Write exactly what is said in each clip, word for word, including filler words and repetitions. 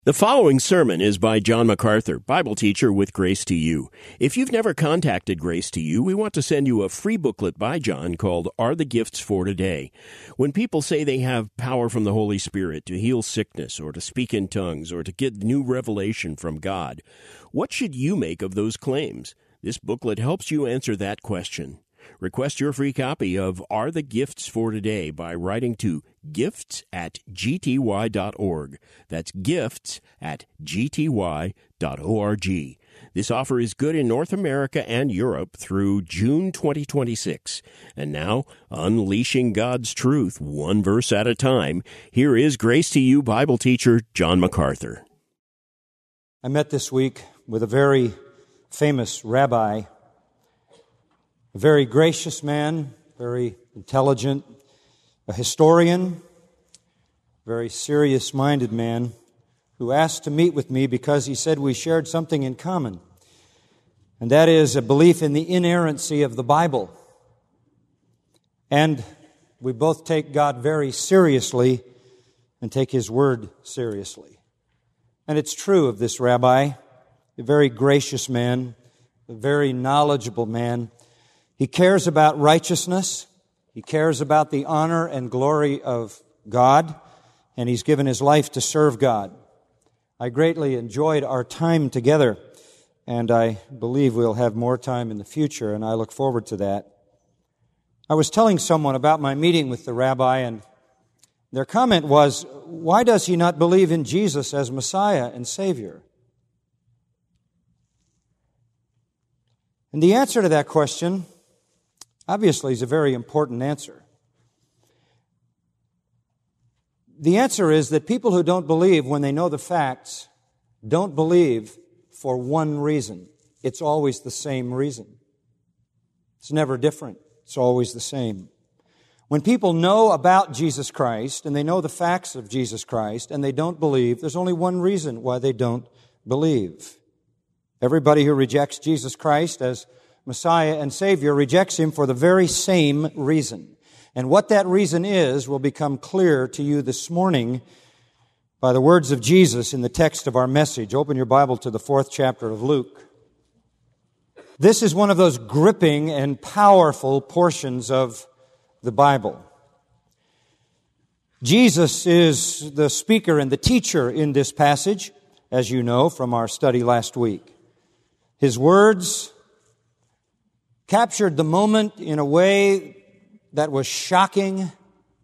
The following sermon is by John MacArthur, Bible teacher with Grace to You. If you've never contacted Grace to You, we want to send you a free booklet by John called Are the Gifts for Today? When people say they have power from the Holy Spirit to heal sickness or to speak in tongues or to get new revelation from God, what should you make of those claims? This booklet helps you answer that question. Request your free copy of Are the Gifts for Today by writing to gifts at g t y dot org. That's gifts at g t y dot org. This offer is good in North America and Europe through June twenty twenty-six. And now, unleashing God's truth one verse at a time, here is Grace to You Bible teacher John MacArthur. I met this week with a very famous rabbi, a very gracious man, very intelligent, a historian, very serious-minded man, who asked to meet with me because he said we shared something in common, and that is a belief in the inerrancy of the Bible. And we both take God very seriously and take His Word seriously. And it's true of this rabbi, a very gracious man, a very knowledgeable man. He cares about righteousness. He cares about the honor and glory of God, and he's given his life to serve God. I greatly enjoyed our time together, and I believe we'll have more time in the future, and I look forward to that. I was telling someone about my meeting with the rabbi, and their comment was, why does he not believe in Jesus as Messiah and Savior? And the answer to that question, obviously, is a very important answer. The answer is that people who don't believe when they know the facts don't believe for one reason. It's always the same reason. It's never different. It's always the same. When people know about Jesus Christ and they know the facts of Jesus Christ and they don't believe, there's only one reason why they don't believe. Everybody who rejects Jesus Christ as Messiah and Savior rejects Him for the very same reason. And what that reason is will become clear to you this morning by the words of Jesus in the text of our message. Open your Bible to the fourth chapter of Luke. This is one of those gripping and powerful portions of the Bible. Jesus is the speaker and the teacher in this passage, as you know from our study last week. His words captured the moment in a way that was shocking,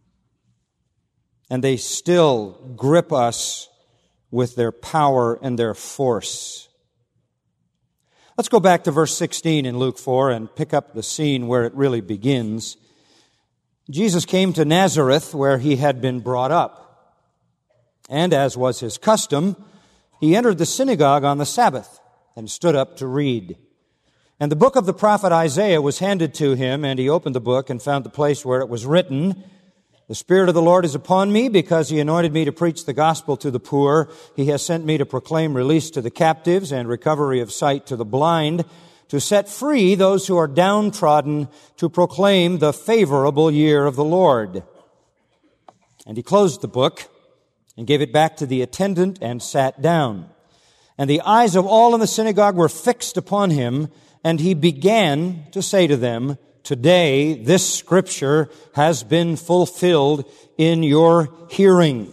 and they still grip us with their power and their force. Let's go back to verse sixteen in Luke four and pick up the scene where it really begins. Jesus came to Nazareth, where he had been brought up. And as was his custom, he entered the synagogue on the Sabbath and stood up to read. And the book of the prophet Isaiah was handed to him, and he opened the book and found the place where it was written, "The Spirit of the Lord is upon me, because He anointed me to preach the gospel to the poor. He has sent me to proclaim release to the captives and recovery of sight to the blind, to set free those who are downtrodden, to proclaim the favorable year of the Lord." And he closed the book and gave it back to the attendant and sat down. And the eyes of all in the synagogue were fixed upon him, and he began to say to them, "Today this scripture has been fulfilled in your hearing."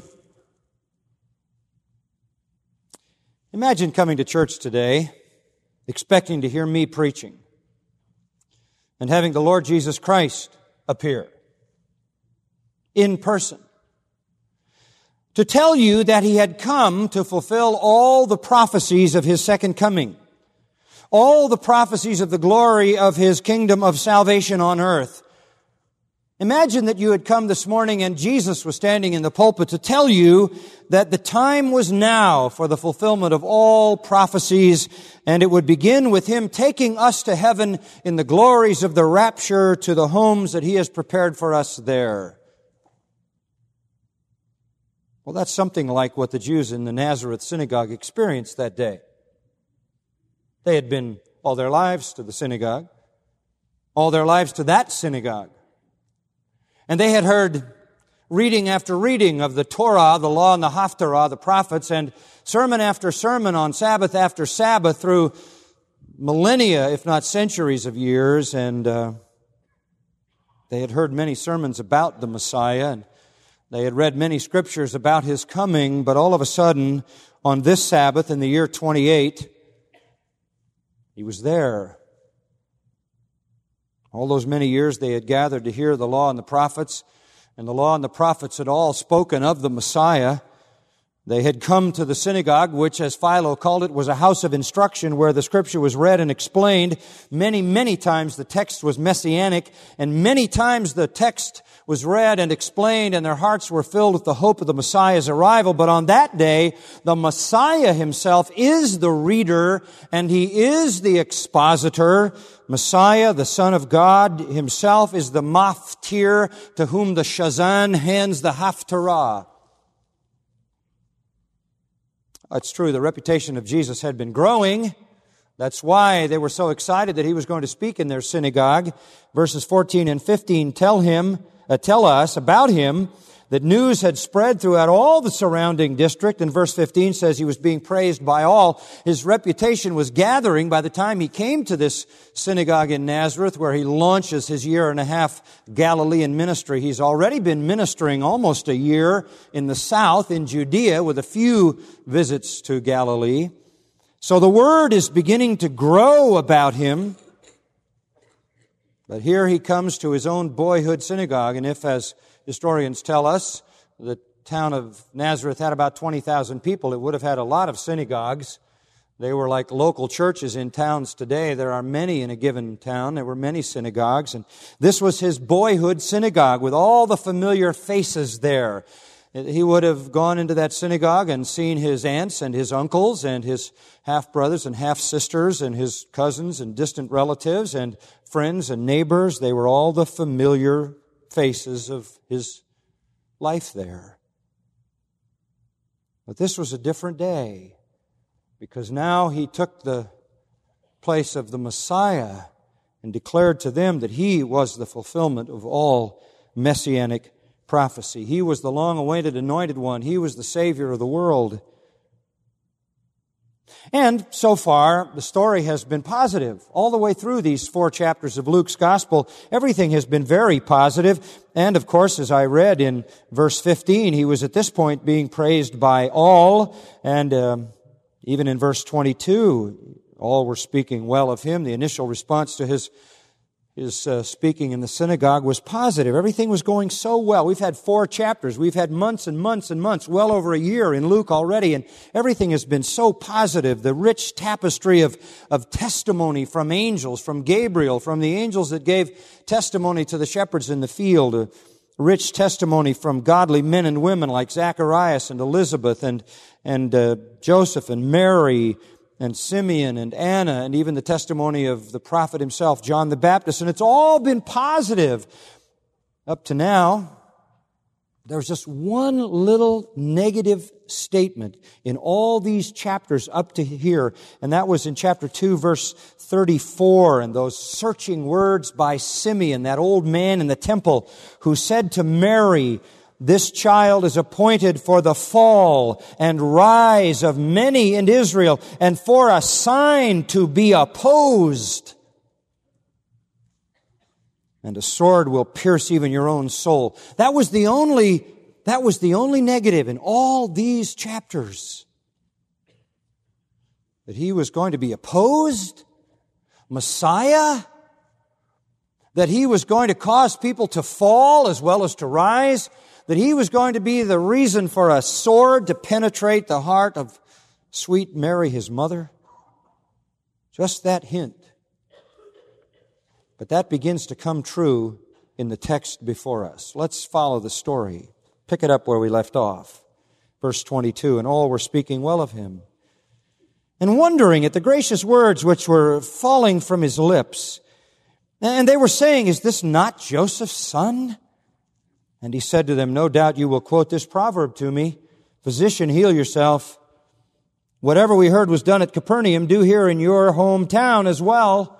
Imagine coming to church today, expecting to hear me preaching, and having the Lord Jesus Christ appear in person to tell you that He had come to fulfill all the prophecies of His second coming, all the prophecies of the glory of His kingdom of salvation on earth. Imagine that you had come this morning and Jesus was standing in the pulpit to tell you that the time was now for the fulfillment of all prophecies, and it would begin with Him taking us to heaven in the glories of the rapture to the homes that He has prepared for us there. Well, that's something like what the Jews in the Nazareth synagogue experienced that day. They had been all their lives to the synagogue, all their lives to that synagogue. And they had heard reading after reading of the Torah, the law and the Haftarah, the prophets, and sermon after sermon on Sabbath after Sabbath through millennia, if not centuries of years, and uh, they had heard many sermons about the Messiah, and they had read many scriptures about His coming, but all of a sudden, on this Sabbath in the year twenty-eight, He was there. All those many years they had gathered to hear the law and the prophets, and the law and the prophets had all spoken of the Messiah. They had come to the synagogue, which, as Philo called it, was a house of instruction where the Scripture was read and explained. Many, many times the text was messianic, and many times the text was read and explained, and their hearts were filled with the hope of the Messiah's arrival. But on that day, the Messiah Himself is the reader, and He is the expositor. Messiah, the Son of God Himself, is the maftir, to whom the Shazan hands the Haftarah. It's true, the reputation of Jesus had been growing. That's why they were so excited that He was going to speak in their synagogue. Verses fourteen and fifteen tell him, uh, tell us about Him that news had spread throughout all the surrounding district. And verse fifteen says He was being praised by all. His reputation was gathering by the time He came to this synagogue in Nazareth, where He launches His year and a half Galilean ministry. He's already been ministering almost a year in the south, in Judea, with a few visits to Galilee. So the word is beginning to grow about Him. But here He comes to His own boyhood synagogue, and if, as historians tell us, the town of Nazareth had about twenty thousand people, it would have had a lot of synagogues. They were like local churches in towns today. There are many in a given town. There were many synagogues, and this was His boyhood synagogue with all the familiar faces there. He would have gone into that synagogue and seen His aunts and His uncles and His half-brothers and half-sisters and His cousins and distant relatives and friends and neighbors. They were all the familiar faces of His life there. But this was a different day, because now He took the place of the Messiah and declared to them that He was the fulfillment of all messianic prophecy. He was the long-awaited anointed one. He was the Savior of the world. And so far, the story has been positive. All the way through these four chapters of Luke's Gospel, everything has been very positive. And of course, as I read in verse fifteen, He was at this point being praised by all. And um, even in verse twenty-two, all were speaking well of Him. The initial response to His His uh, speaking in the synagogue was positive. Everything was going so well. We've had four chapters. We've had months and months and months, well over a year in Luke already, and everything has been so positive. The rich tapestry of, of testimony from angels, from Gabriel, from the angels that gave testimony to the shepherds in the field, a rich testimony from godly men and women like Zacharias and Elizabeth and, and uh, Joseph and Mary and Simeon and Anna, and even the testimony of the prophet himself, John the Baptist. And it's all been positive up to now. There's just one little negative statement in all these chapters up to here, and that was in chapter two, verse thirty-four, and those searching words by Simeon, that old man in the temple, who said to Mary, "This child is appointed for the fall and rise of many in Israel, and for a sign to be opposed. And a sword will pierce even your own soul." That was the only, that was the only negative in all these chapters. That He was going to be opposed, Messiah, that He was going to cause people to fall as well as to rise, that He was going to be the reason for a sword to penetrate the heart of sweet Mary, His mother. Just that hint. But that begins to come true in the text before us. Let's follow the story. Pick it up where we left off. Verse twenty-two, "And all were speaking well of Him, and wondering at the gracious words which were falling from His lips. And they were saying, 'Is this not Joseph's son?' And He said to them, 'No doubt you will quote this proverb to me, Physician, heal yourself. Whatever we heard was done at Capernaum, do here in your hometown as well.'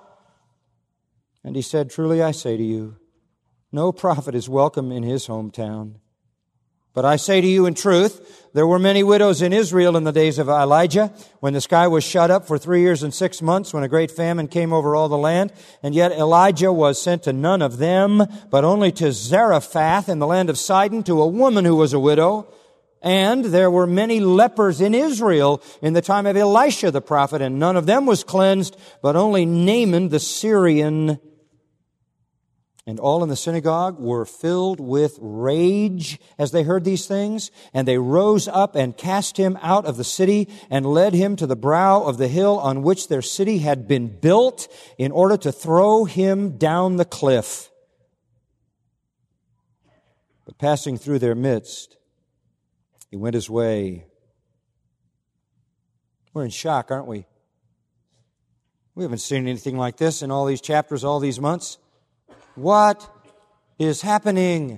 And He said, 'Truly I say to you, no prophet is welcome in his hometown. But I say to you in truth, there were many widows in Israel in the days of Elijah, when the sky was shut up for three years and six months, when a great famine came over all the land. And yet Elijah was sent to none of them, but only to Zarephath in the land of Sidon, to a woman who was a widow. And there were many lepers in Israel in the time of Elisha the prophet, and none of them was cleansed, but only Naaman the Syrian. And all in the synagogue were filled with rage as they heard these things. And they rose up and cast him out of the city and led him to the brow of the hill on which their city had been built, in order to throw him down the cliff. But passing through their midst, he went his way. We're in shock, aren't we? We haven't seen anything like this in all these chapters, all these months. What is happening?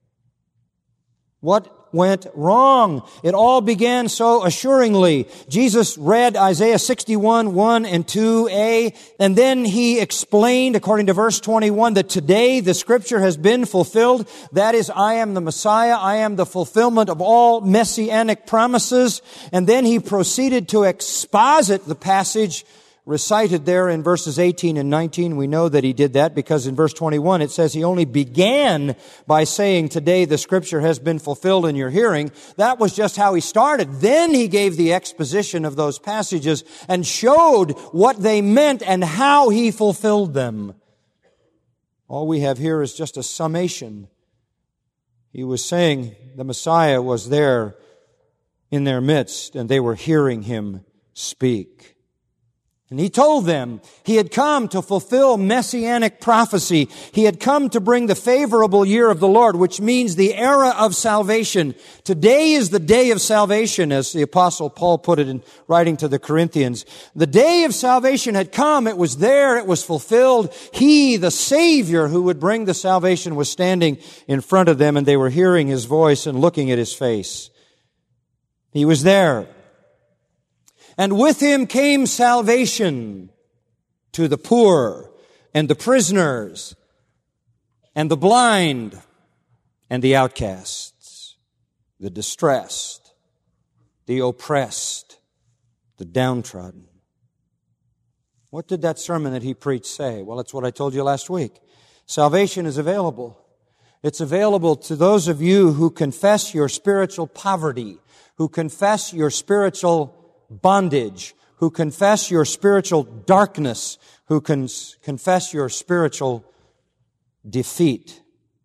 What went wrong? It all began so assuringly. Jesus read Isaiah sixty-one, one and two a, and then he explained, according to verse twenty-one, that today the Scripture has been fulfilled. That is, I am the Messiah. I am the fulfillment of all messianic promises. And then he proceeded to exposit the passage recited there in verses eighteen and nineteen. We know that he did that because in verse twenty-one it says he only began by saying, today the Scripture has been fulfilled in your hearing. That was just how he started. Then he gave the exposition of those passages and showed what they meant and how he fulfilled them. All we have here is just a summation. He was saying the Messiah was there in their midst and they were hearing him speak. And he told them he had come to fulfill messianic prophecy. He had come to bring the favorable year of the Lord, which means the era of salvation. Today is the day of salvation, as the Apostle Paul put it in writing to the Corinthians. The day of salvation had come. It was there. It was fulfilled. He, the Savior who would bring the salvation, was standing in front of them, and they were hearing his voice and looking at his face. He was there. And with him came salvation to the poor and the prisoners and the blind and the outcasts, the distressed, the oppressed, the downtrodden. What did that sermon that he preached say? Well, it's what I told you last week. Salvation is available. It's available to those of you who confess your spiritual poverty, who confess your spiritual bondage, who confess your spiritual darkness, who can confess your spiritual defeat.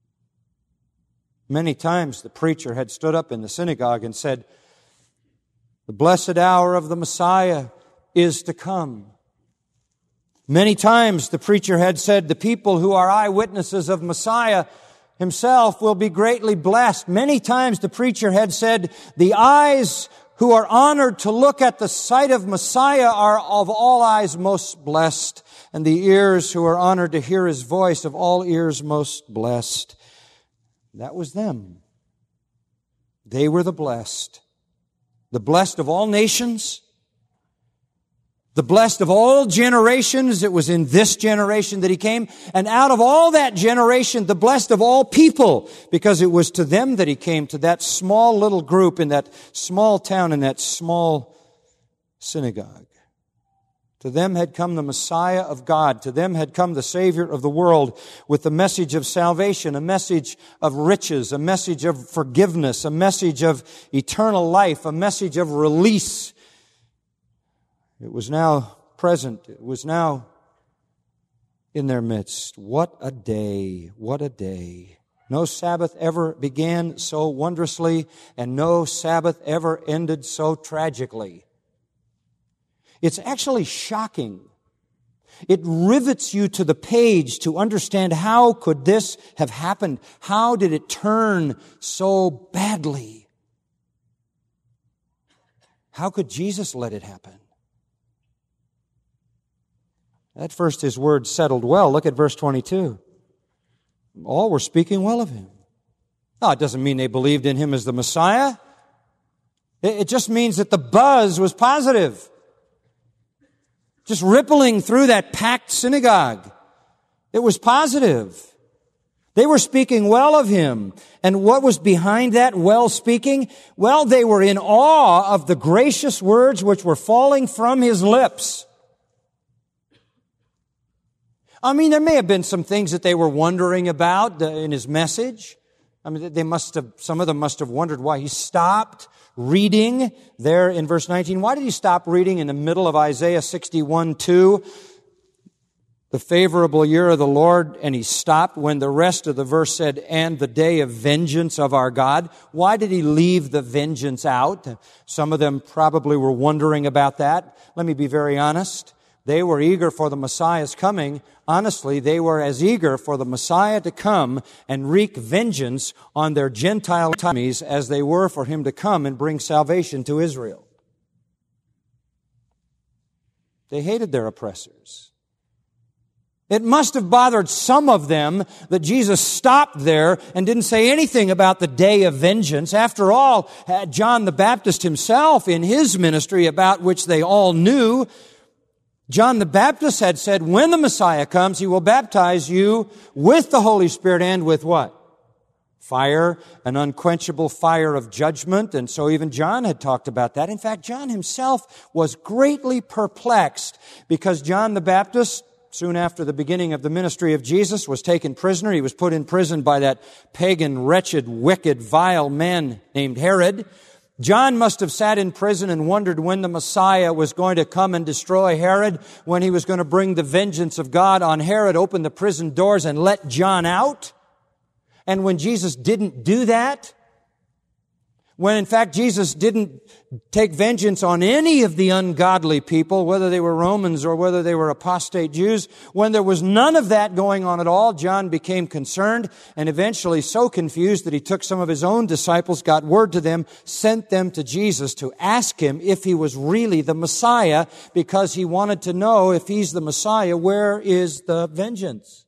Many times the preacher had stood up in the synagogue and said, the blessed hour of the Messiah is to come. Many times the preacher had said, the people who are eyewitnesses of Messiah himself will be greatly blessed. Many times the preacher had said, the eyes who are honored to look at the sight of Messiah are of all eyes most blessed, and the ears who are honored to hear his voice of all ears most blessed. That was them. They were the blessed. The blessed of all nations, the blessed of all generations. It was in this generation that he came. And out of all that generation, the blessed of all people, because it was to them that he came, to that small little group in that small town, in that small synagogue. To them had come the Messiah of God. To them had come the Savior of the world with the message of salvation, a message of riches, a message of forgiveness, a message of eternal life, a message of release. It was now present. It was now in their midst. What a day. What a day. No Sabbath ever began so wondrously, and no Sabbath ever ended so tragically. It's actually shocking. It rivets you to the page to understand how could this have happened? How did it turn so badly? How could Jesus let it happen? At first his word settled well. Look at verse twenty-two. All were speaking well of him. Now, it doesn't mean they believed in him as the Messiah. It just means that the buzz was positive. Just rippling through that packed synagogue. It was positive. They were speaking well of him. And what was behind that well speaking? Well, they were in awe of the gracious words which were falling from his lips. I mean, there may have been some things that they were wondering about in his message. I mean, they must have, some of them must have wondered why he stopped reading there in verse nineteen. Why did he stop reading in the middle of Isaiah sixty-one two? The favorable year of the Lord, and he stopped when the rest of the verse said, and the day of vengeance of our God. Why did he leave the vengeance out? Some of them probably were wondering about that. Let me be very honest. They were eager for the Messiah's coming. Honestly, they were as eager for the Messiah to come and wreak vengeance on their Gentile enemies as they were for him to come and bring salvation to Israel. They hated their oppressors. It must have bothered some of them that Jesus stopped there and didn't say anything about the day of vengeance. After all, John the Baptist himself in his ministry, about which they all knew, John the Baptist had said, when the Messiah comes, he will baptize you with the Holy Spirit and with what? Fire, an unquenchable fire of judgment. And so even John had talked about that. In fact, John himself was greatly perplexed because John the Baptist, soon after the beginning of the ministry of Jesus, was taken prisoner. He was put in prison by that pagan, wretched, wicked, vile man named Herod. John must have sat in prison and wondered when the Messiah was going to come and destroy Herod, when he was going to bring the vengeance of God on Herod, open the prison doors and let John out. And when Jesus didn't do that, when in fact Jesus didn't take vengeance on any of the ungodly people, whether they were Romans or whether they were apostate Jews, when there was none of that going on at all, John became concerned and eventually so confused that he took some of his own disciples, got word to them, sent them to Jesus to ask him if he was really the Messiah, because he wanted to know, if he's the Messiah, where is the vengeance?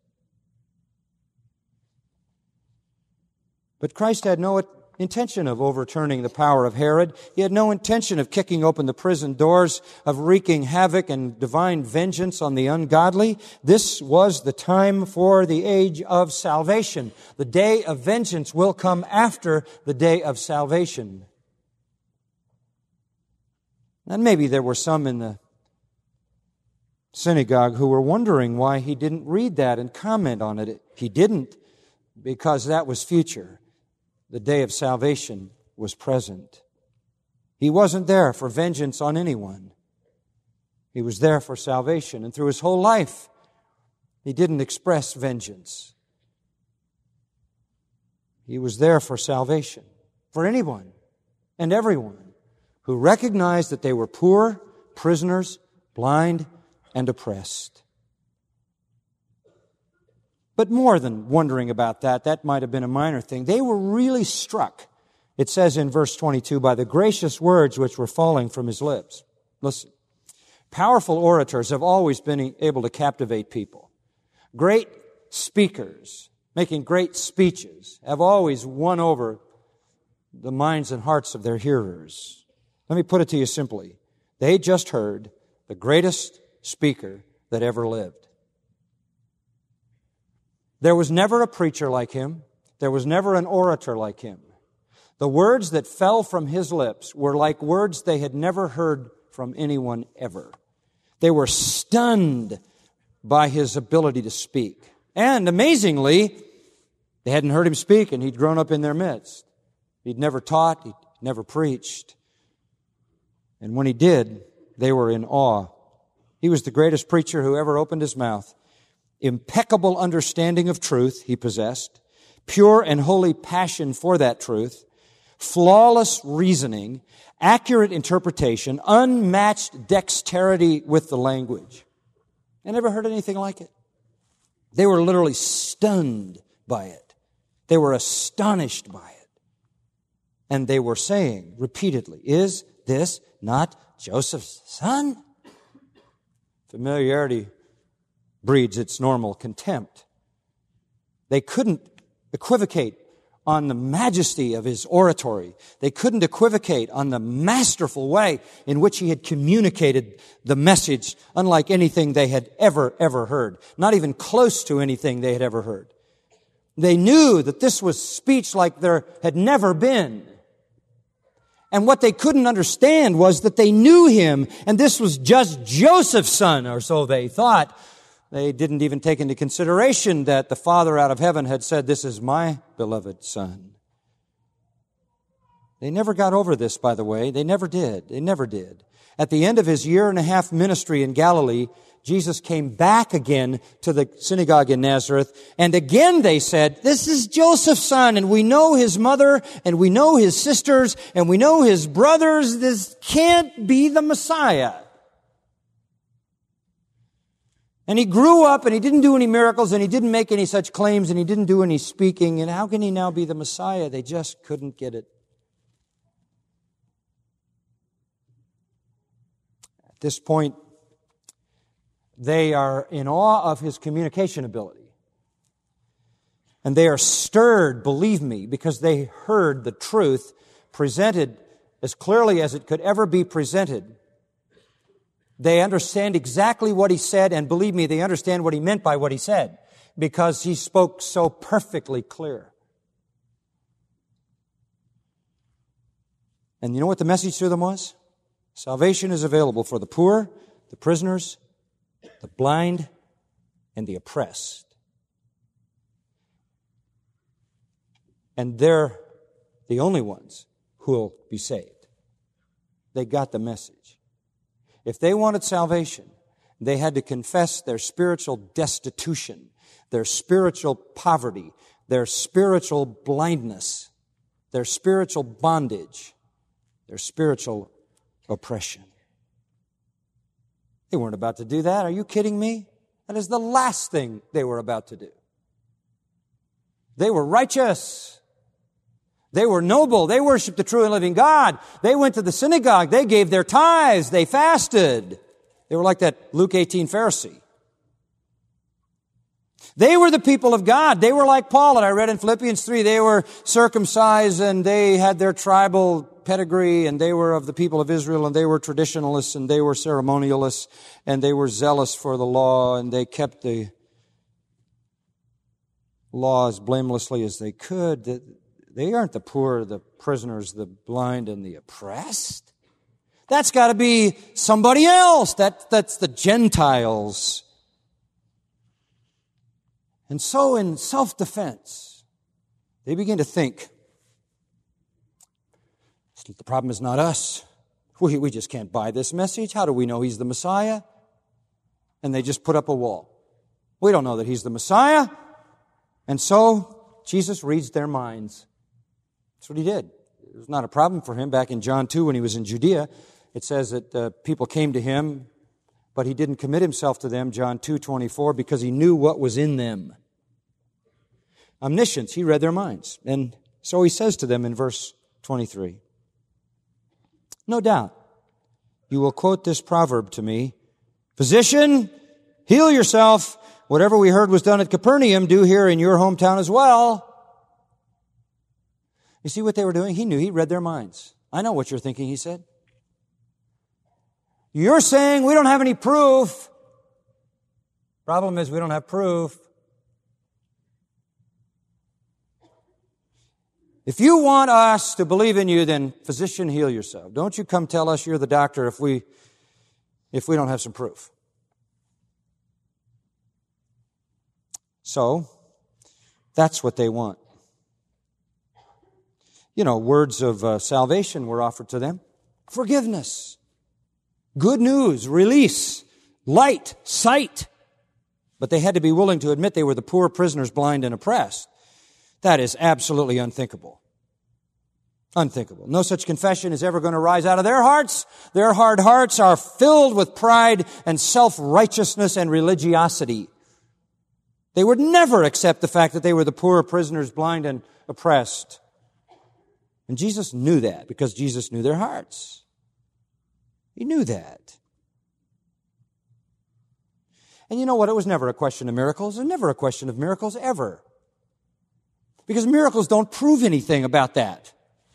But Christ had no intention of overturning the power of Herod. He had no intention of kicking open the prison doors, of wreaking havoc and divine vengeance on the ungodly. This was the time for the age of salvation. The day of vengeance will come after the day of salvation. And maybe there were some in the synagogue who were wondering why he didn't read that and comment on it. He didn't, because that was future. The day of salvation was present. He wasn't there for vengeance on anyone. He was there for salvation. And through his whole life, he didn't express vengeance. He was there for salvation, for anyone and everyone who recognized that they were poor, prisoners, blind, and oppressed. But more than wondering about that, that might have been a minor thing. They were really struck, it says in verse twenty-two, by the gracious words which were falling from his lips. Listen, powerful orators have always been able to captivate people. Great speakers, making great speeches, have always won over the minds and hearts of their hearers. Let me put it to you simply. They just heard the greatest speaker that ever lived. There was never a preacher like him. There was never an orator like him. The words that fell from his lips were like words they had never heard from anyone ever. They were stunned by his ability to speak. And amazingly, they hadn't heard him speak, and he'd grown up in their midst. He'd never taught, he'd never preached. And when he did, they were in awe. He was the greatest preacher who ever opened his mouth. Impeccable understanding of truth he possessed, pure and holy passion for that truth, flawless reasoning, accurate interpretation, unmatched dexterity with the language. I never heard anything like it. They were literally stunned by it. They were astonished by it. And they were saying repeatedly, "Is this not Joseph's son?" Familiarity breeds its normal contempt. They couldn't equivocate on the majesty of his oratory. They couldn't equivocate on the masterful way in which he had communicated the message, unlike anything they had ever, ever heard. Not even close to anything they had ever heard. They knew that this was speech like there had never been. And what they couldn't understand was that they knew him, and this was just Joseph's son, or so they thought. They didn't even take into consideration that the Father out of heaven had said, "This is my beloved Son." They never got over this, by the way. They never did. They never did. At the end of his year and a half ministry in Galilee, Jesus came back again to the synagogue in Nazareth, and again they said, "This is Joseph's son, and we know his mother, and we know his sisters, and we know his brothers. This can't be the Messiah." And he grew up, and he didn't do any miracles, and he didn't make any such claims, and he didn't do any speaking, and how can he now be the Messiah? They just couldn't get it. At this point, they are in awe of his communication ability. And they are stirred, believe me, because they heard the truth presented as clearly as it could ever be presented. They understand exactly what he said, and believe me, they understand what he meant by what he said, because he spoke so perfectly clear. And you know what the message to them was? Salvation is available for the poor, the prisoners, the blind, and the oppressed. And they're the only ones who will be saved. They got the message. If they wanted salvation, they had to confess their spiritual destitution, their spiritual poverty, their spiritual blindness, their spiritual bondage, their spiritual oppression. They weren't about to do that. Are you kidding me? That is the last thing they were about to do. They were righteous. They were noble. They worshiped the true and living God. They went to the synagogue. They gave their tithes. They fasted. They were like that Luke eighteen Pharisee. They were the people of God. They were like Paul, and I read in Philippians three, they were circumcised and they had their tribal pedigree, and they were of the people of Israel, and they were traditionalists, and they were ceremonialists, and they were zealous for the law, and they kept the law as blamelessly as they could. They aren't the poor, the prisoners, the blind, and the oppressed. That's got to be somebody else. That, that's the Gentiles. And so in self-defense, they begin to think, the problem is not us. We, we just can't buy this message. How do we know he's the Messiah? And they just put up a wall. We don't know that he's the Messiah. And so Jesus reads their minds. That's what he did. It was not a problem for him. Back in John two, when he was in Judea, it says that uh, people came to him, but he didn't commit himself to them, John two twenty-four, because he knew what was in them. Omniscience, he read their minds. And so he says to them in verse twenty-three, "No doubt you will quote this proverb to me, 'Physician, heal yourself. Whatever we heard was done at Capernaum, do here in your hometown as well.'" You see what they were doing? He knew. He read their minds. "I know what you're thinking," he said. "You're saying we don't have any proof." Problem is we don't have proof. If you want us to believe in you, then physician, heal yourself. Don't you come tell us you're the doctor if we, if we don't have some proof. So, that's what they want. You know, words of uh, salvation were offered to them. Forgiveness, good news, release, light, sight. But they had to be willing to admit they were the poor, prisoners, blind, and oppressed. That is absolutely unthinkable. Unthinkable. No such confession is ever going to rise out of their hearts. Their hard hearts are filled with pride and self-righteousness and religiosity. They would never accept the fact that they were the poor, prisoners, blind, and oppressed. And Jesus knew that because Jesus knew their hearts. He knew that. And you know what? It was never a question of miracles. It was never a question of miracles ever. Because miracles don't prove anything about that.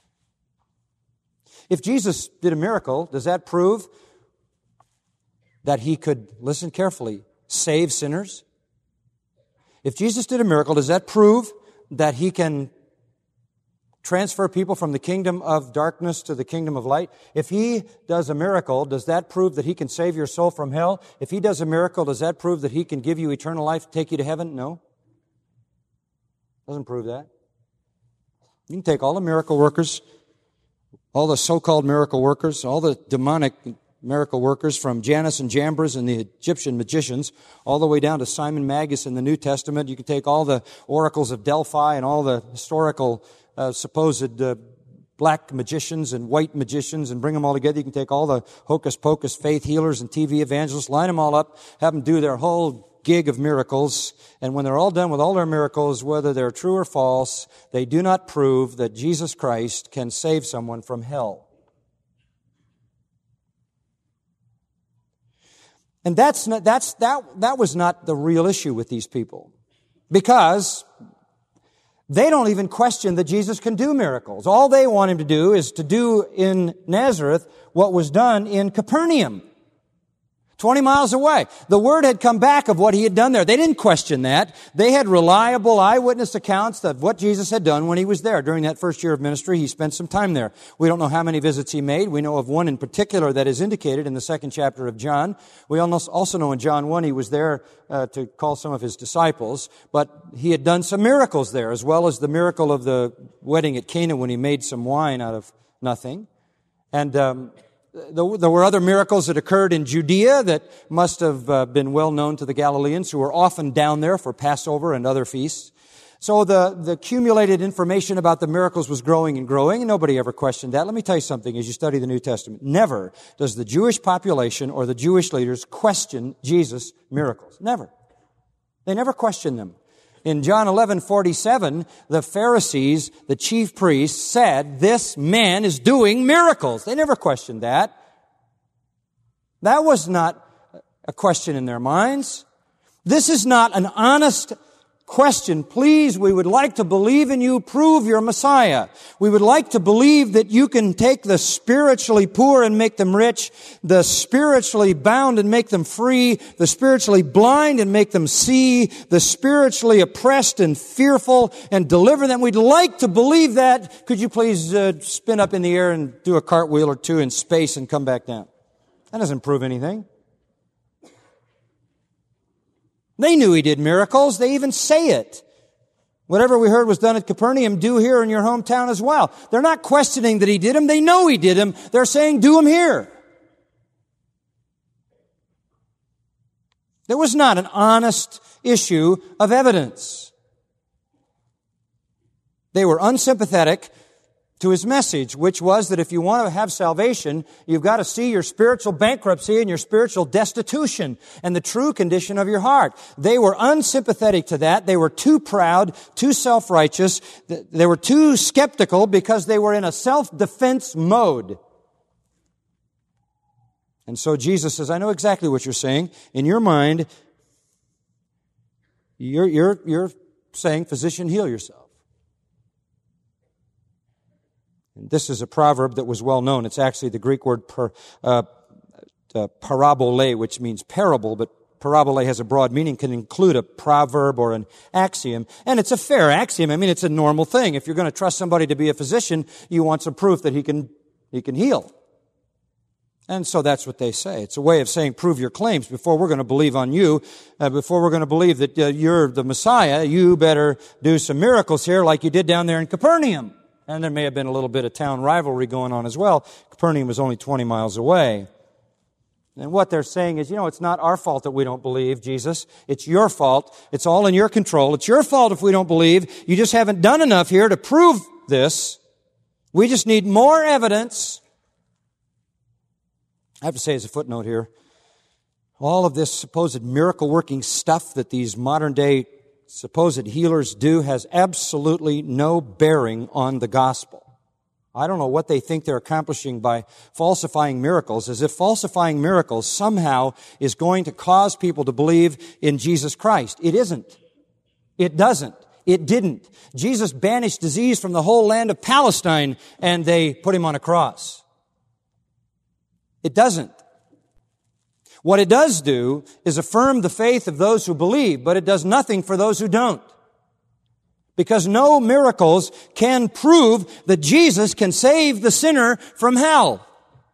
If Jesus did a miracle, does that prove that he could, listen carefully, save sinners? If Jesus did a miracle, does that prove that He can transfer people from the kingdom of darkness to the kingdom of light? If He does a miracle, does that prove that He can save your soul from hell? If He does a miracle, does that prove that He can give you eternal life, take you to heaven? No. Doesn't prove that. You can take all the miracle workers, all the so-called miracle workers, all the demonic miracle workers from Jannes and Jambres and the Egyptian magicians, all the way down to Simon Magus in the New Testament. You can take all the oracles of Delphi and all the historical uh, supposed uh, black magicians and white magicians and bring them all together. You can take all the hocus-pocus faith healers and T V evangelists, line them all up, have them do their whole gig of miracles, and when they're all done with all their miracles, whether they're true or false, they do not prove that Jesus Christ can save someone from hell. And that's not, that's, that, that was not the real issue with these people. Because they don't even question that Jesus can do miracles. All they want Him to do is to do in Nazareth what was done in Capernaum, twenty miles away. The word had come back of what He had done there. They didn't question that. They had reliable eyewitness accounts of what Jesus had done when He was there. During that first year of ministry, He spent some time there. We don't know how many visits He made. We know of one in particular that is indicated in the second chapter of John. We also know in John one He was there uh, to call some of His disciples, but He had done some miracles there, as well as the miracle of the wedding at Cana when He made some wine out of nothing. And um There were other miracles that occurred in Judea that must have uh, been well known to the Galileans, who were often down there for Passover and other feasts. So the, the accumulated information about the miracles was growing and growing, and nobody ever questioned that. Let me tell you something as you study the New Testament. Never does the Jewish population or the Jewish leaders question Jesus' miracles. Never. They never question them. In John eleven forty-seven, the Pharisees, the chief priests, said, "This man is doing miracles." They never questioned that. That was not a question in their minds. This is not an honest question. Please, we would like to believe in you. Prove you're Messiah. We would like to believe that you can take the spiritually poor and make them rich, the spiritually bound and make them free, the spiritually blind and make them see, the spiritually oppressed and fearful and deliver them. We'd like to believe that. Could you please uh, spin up in the air and do a cartwheel or two in space and come back down? That doesn't prove anything. They knew He did miracles. They even say it. Whatever we heard was done at Capernaum, do here in your hometown as well. They're not questioning that He did them. They know He did them. They're saying, do them here. There was not an honest issue of evidence. They were unsympathetic to His message, which was that if you want to have salvation, you've got to see your spiritual bankruptcy and your spiritual destitution and the true condition of your heart. They were unsympathetic to that. They were too proud, too self-righteous. They were too skeptical because they were in a self-defense mode. And so Jesus says, I know exactly what you're saying. In your mind, you're, you're, you're saying, physician, heal yourself. And this is a proverb that was well known. It's actually the Greek word per, uh, uh, parabole, which means parable, but parabole has a broad meaning, can include a proverb or an axiom. And it's a fair axiom. I mean, it's a normal thing. If you're going to trust somebody to be a physician, you want some proof that he can, he can heal. And so that's what they say. It's a way of saying, prove your claims. Before we're going to believe on you, uh, before we're going to believe that uh, you're the Messiah, you better do some miracles here like you did down there in Capernaum. And there may have been a little bit of town rivalry going on as well. Capernaum was only twenty miles away. And what they're saying is, you know, it's not our fault that we don't believe, Jesus. It's your fault. It's all in your control. It's your fault if we don't believe. You just haven't done enough here to prove this. We just need more evidence. I have to say as a footnote here, all of this supposed miracle-working stuff that these modern-day supposed healers do has absolutely no bearing on the gospel. I don't know what they think they're accomplishing by falsifying miracles, as if falsifying miracles somehow is going to cause people to believe in Jesus Christ. It isn't. It doesn't. It didn't. Jesus banished disease from the whole land of Palestine, and they put Him on a cross. It doesn't. What it does do is affirm the faith of those who believe, but it does nothing for those who don't. Because no miracles can prove that Jesus can save the sinner from hell.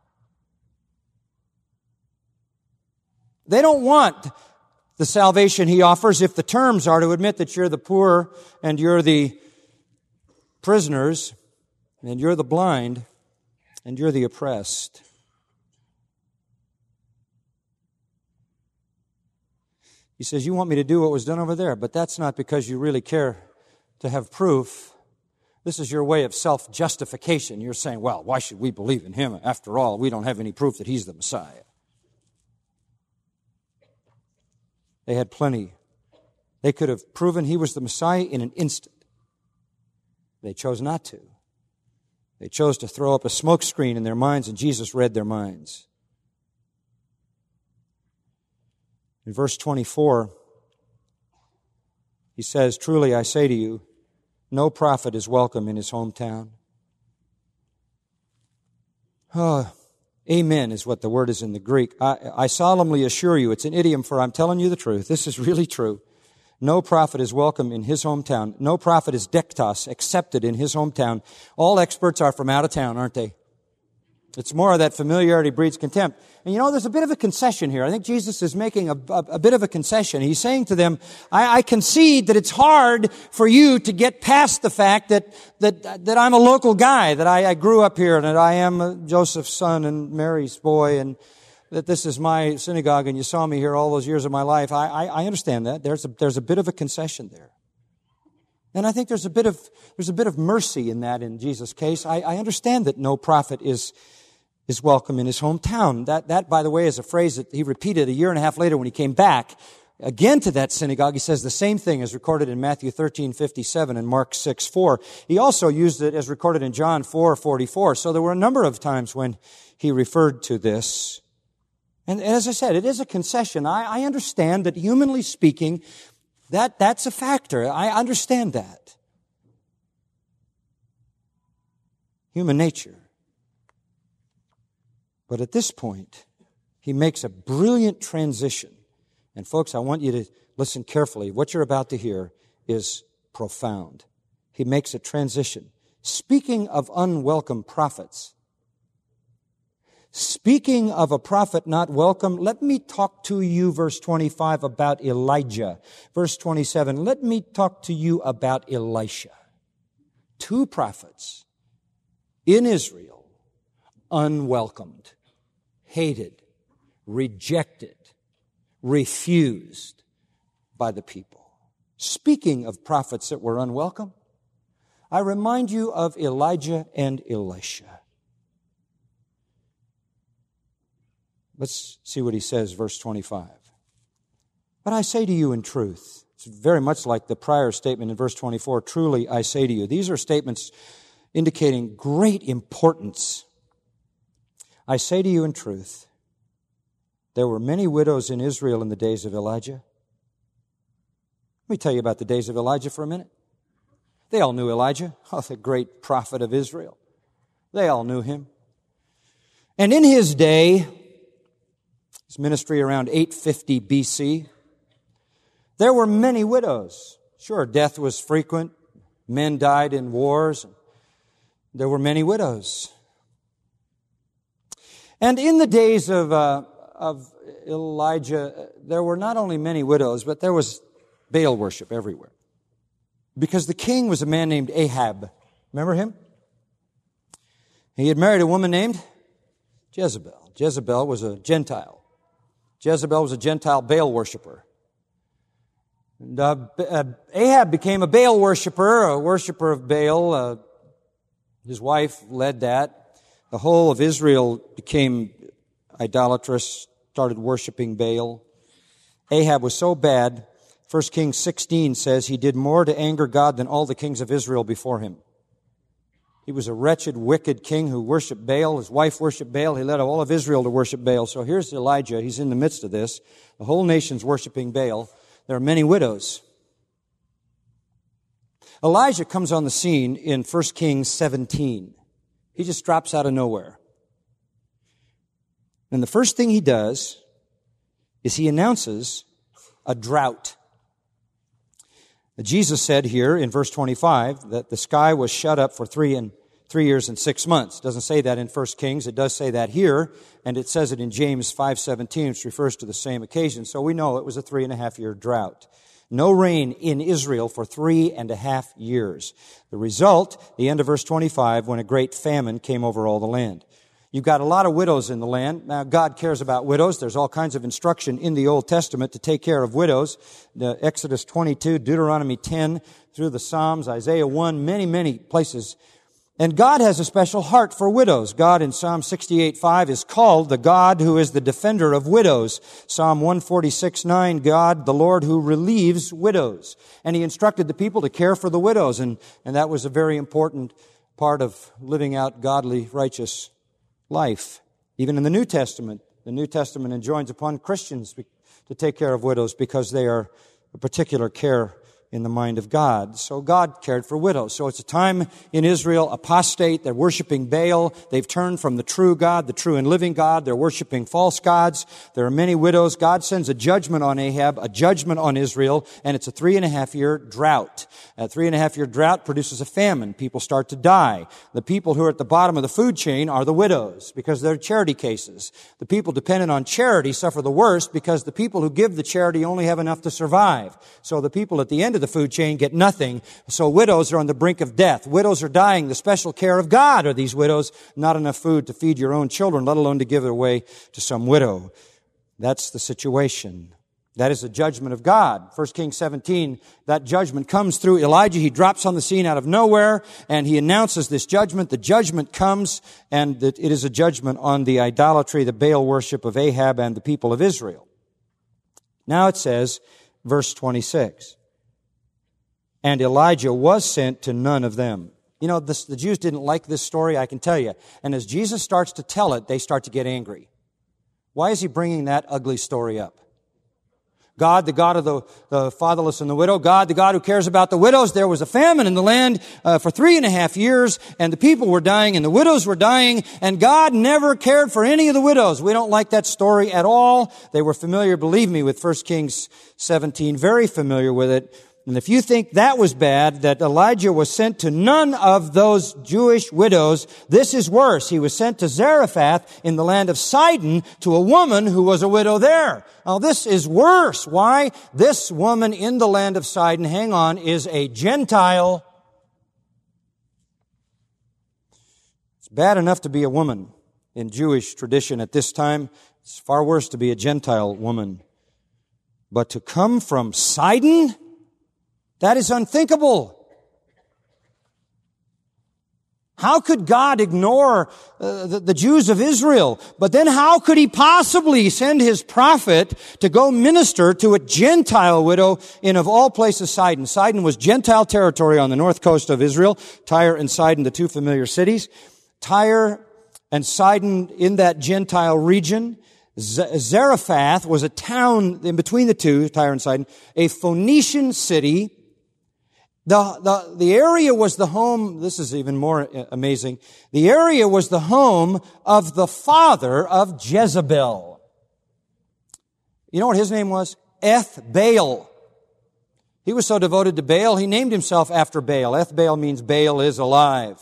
They don't want the salvation he offers if the terms are to admit that you're the poor and you're the prisoners and you're the blind and you're the oppressed. He says, you want me to do what was done over there, but that's not because you really care to have proof. This is your way of self-justification. You're saying, well, why should we believe in him? After all, we don't have any proof that he's the Messiah. They had plenty. They could have proven he was the Messiah in an instant. They chose not to. They chose to throw up a smokescreen in their minds, and Jesus read their minds. In verse twenty-four, he says, truly I say to you, no prophet is welcome in his hometown. Oh, amen is what the word is in the Greek. I, I solemnly assure you, it's an idiom for I'm telling you the truth. This is really true. No prophet is welcome in his hometown. No prophet is dektos, accepted in his hometown. All experts are from out of town, aren't they? It's more of that familiarity breeds contempt. And you know, there's a bit of a concession here. I think Jesus is making a, a, a bit of a concession. He's saying to them, I, I concede that it's hard for you to get past the fact that that that I'm a local guy, that I, I grew up here, and that I am Joseph's son and Mary's boy, and that this is my synagogue, and you saw me here all those years of my life. I, I, I understand that. There's a, there's a bit of a concession there. And I think there's a bit of there's a bit of mercy in that in Jesus' case. I, I understand that no prophet is is welcome in his hometown. That, that, by the way, is a phrase that he repeated a year and a half later when he came back again to that synagogue. He says the same thing as recorded in Matthew thirteen fifty-seven and Mark six four. He also used it as recorded in John four forty-four. So there were a number of times when he referred to this. And as I said, it is a concession. I, I understand that humanly speaking, that, that's a factor. I understand that. Human nature. But at this point, he makes a brilliant transition. And folks, I want you to listen carefully. What you're about to hear is profound. He makes a transition. Speaking of unwelcome prophets, speaking of a prophet not welcome, let me talk to you, verse twenty-five, about Elijah. Verse twenty-seven, let me talk to you about Elisha. Two prophets in Israel, unwelcomed, hated, rejected, refused by the people. Speaking of prophets that were unwelcome, I remind you of Elijah and Elisha. Let's see what he says, verse twenty-five. But I say to you in truth, it's very much like the prior statement in verse twenty-four, truly I say to you. These are statements indicating great importance. I say to you in truth, there were many widows in Israel in the days of Elijah. Let me tell you about the days of Elijah for a minute. They all knew Elijah, oh, the great prophet of Israel. They all knew him. And in his day, his ministry around eight fifty B C, there were many widows. Sure, death was frequent. Men died in wars. There were many widows. And in the days of uh, of Elijah, there were not only many widows, but there was Baal worship everywhere. Because the king was a man named Ahab. Remember him? He had married a woman named Jezebel. Jezebel was a Gentile. Jezebel was a Gentile Baal worshiper. And uh, uh, Ahab became a Baal worshiper, a worshiper of Baal. Uh, his wife led that. The whole of Israel became idolatrous, started worshiping Baal. Ahab was so bad, First Kings sixteen says he did more to anger God than all the kings of Israel before him. He was a wretched, wicked king who worshiped Baal. His wife worshiped Baal. He led all of Israel to worship Baal. So here's Elijah. He's in the midst of this. The whole nation's worshiping Baal. There are many widows. Elijah comes on the scene in First Kings seventeen. He just drops out of nowhere. And the first thing he does is he announces a drought. Jesus said here in verse twenty-five that the sky was shut up for three and three years and six months. It doesn't say that in First Kings. It does say that here, and it says it in James five seventeen, which refers to the same occasion. So we know it was a three and a half year drought. No rain in Israel for three and a half years. The result, the end of verse twenty-five, when a great famine came over all the land. You've got a lot of widows in the land. Now, God cares about widows. There's all kinds of instruction in the Old Testament to take care of widows. The Exodus twenty-two, Deuteronomy ten, through the Psalms, Isaiah one, many, many places. And God has a special heart for widows. God in Psalm sixty-eight five is called the God who is the defender of widows. Psalm one forty-six nine, God, the Lord who relieves widows. And He instructed the people to care for the widows, and, and that was a very important part of living out godly, righteous life. Even in the New Testament, the New Testament enjoins upon Christians to take care of widows because they are a particular care in the mind of God. So God cared for widows. So it's a time in Israel, apostate, they're worshiping Baal. They've turned from the true God, the true and living God. They're worshiping false gods. There are many widows. God sends a judgment on Ahab, a judgment on Israel, and it's a three and a half year drought. A three and a half year drought produces a famine. People start to die. The people who are at the bottom of the food chain are the widows because they're charity cases. The people dependent on charity suffer the worst because the people who give the charity only have enough to survive. So the people at the end of the food chain get nothing. So widows are on the brink of death. Widows are dying. The special care of God are these widows. Not enough food to feed your own children, let alone to give it away to some widow. That's the situation. That is the judgment of God. First Kings seventeen, that judgment comes through Elijah. He drops on the scene out of nowhere, and he announces this judgment. The judgment comes, and it is a judgment on the idolatry, the Baal worship of Ahab and the people of Israel. Now it says, verse twenty-six, and Elijah was sent to none of them. You know, this, the Jews didn't like this story, I can tell you. And as Jesus starts to tell it, they start to get angry. Why is he bringing that ugly story up? God, the God of the, the fatherless and the widow. God, the God who cares about the widows. There was a famine in the land uh, for three and a half years, and the people were dying, and the widows were dying, and God never cared for any of the widows. We don't like that story at all. They were familiar, believe me, with First Kings seventeen, very familiar with it. And if you think that was bad, that Elijah was sent to none of those Jewish widows, this is worse. He was sent to Zarephath in the land of Sidon to a woman who was a widow there. Now this is worse. Why? This woman in the land of Sidon, hang on, is a Gentile. It's bad enough to be a woman in Jewish tradition at this time. It's far worse to be a Gentile woman. But to come from Sidon? That is unthinkable. How could God ignore uh, the, the Jews of Israel? But then how could He possibly send His prophet to go minister to a Gentile widow in, of all places, Sidon? Sidon was Gentile territory on the north coast of Israel. Tyre and Sidon, the two familiar cities. Tyre and Sidon in that Gentile region. Zarephath was a town in between the two, Tyre and Sidon, a Phoenician city. The, the, the area was the home, this is even more amazing, the area was the home of the father of Jezebel. You know what his name was? Ethbaal. He was so devoted to Baal, he named himself after Baal. Ethbaal means Baal is alive.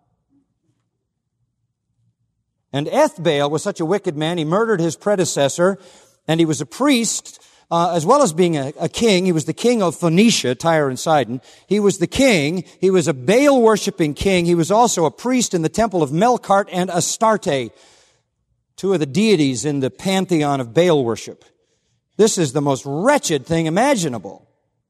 And Ethbaal was such a wicked man, he murdered his predecessor, and he was a priest. Uh, as well as being a, a king, he was the king of Phoenicia, Tyre and Sidon. He was the king. He was a Baal-worshipping king. He was also a priest in the temple of Melkart and Astarte, two of the deities in the pantheon of Baal worship. This is the most wretched thing imaginable.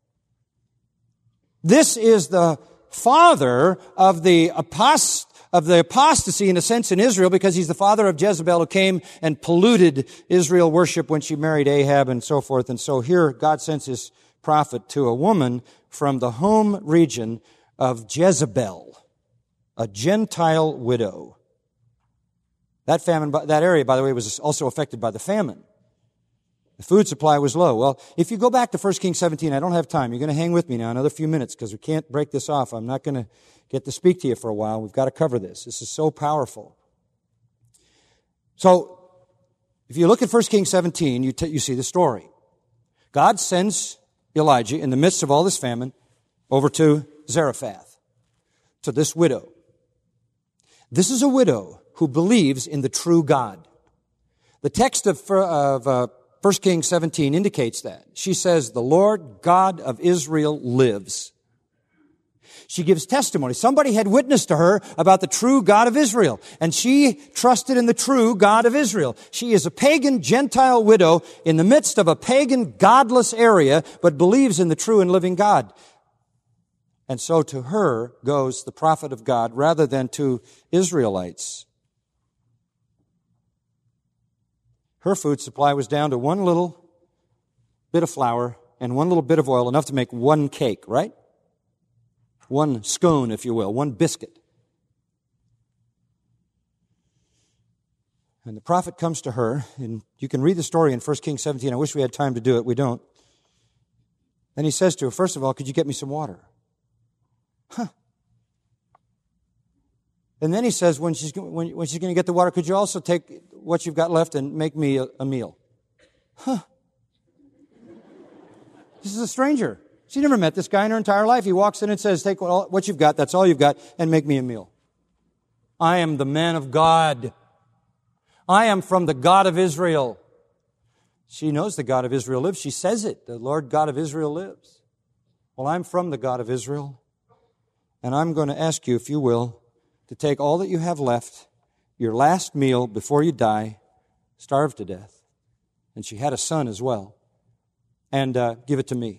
This is the father of the apost- of the apostasy, in a sense, in Israel, because he's the father of Jezebel, who came and polluted Israel worship when she married Ahab and so forth. And so here God sends His prophet to a woman from the home region of Jezebel, a Gentile widow. That famine, that area, by the way, was also affected by the famine. The food supply was low. Well, if you go back to First Kings seventeen, I don't have time. You're going to hang with me now another few minutes because we can't break this off. I'm not going to get to speak to you for a while. We've got to cover this. This is so powerful. So, if you look at First Kings seventeen, you, t- you see the story. God sends Elijah in the midst of all this famine over to Zarephath, to this widow. This is a widow who believes in the true God. The text of, of uh, First Kings seventeen indicates that. She says, the Lord God of Israel lives. She gives testimony. Somebody had witnessed to her about the true God of Israel, and she trusted in the true God of Israel. She is a pagan Gentile widow in the midst of a pagan godless area, but believes in the true and living God. And so to her goes the prophet of God rather than to Israelites. Her food supply was down to one little bit of flour and one little bit of oil, enough to make one cake, right? One scone, if you will, one biscuit. And the prophet comes to her, and you can read the story in First Kings seventeen. I wish we had time to do it. We don't. Then he says to her, first of all, could you get me some water? Huh. And then he says, when she's, when, when she's going to get the water, could you also take what you've got left and make me a, a meal? Huh. This is a stranger. She never met this guy in her entire life. He walks in and says, take what, what you've got, that's all you've got, and make me a meal. I am the man of God. I am from the God of Israel. She knows the God of Israel lives. She says it. The Lord God of Israel lives. Well, I'm from the God of Israel. And I'm going to ask you, if you will, to take all that you have left, your last meal before you die, starve to death. And she had a son as well. And uh, give it to me.